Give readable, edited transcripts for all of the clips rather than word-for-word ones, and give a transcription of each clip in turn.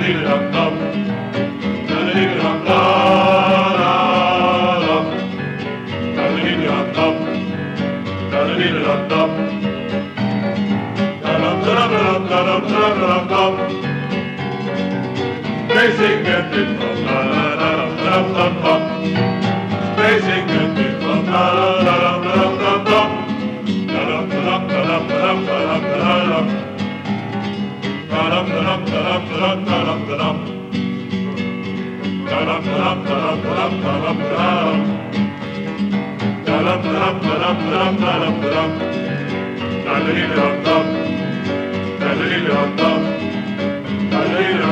Racing at it from la la la la la la. Racing at it from la la la la la la. La la la la la la la la la. La la la la la la la la. La la la la la la la la. La la la la la la la la. La la la la. La la la la. La la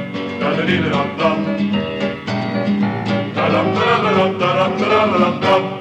la la.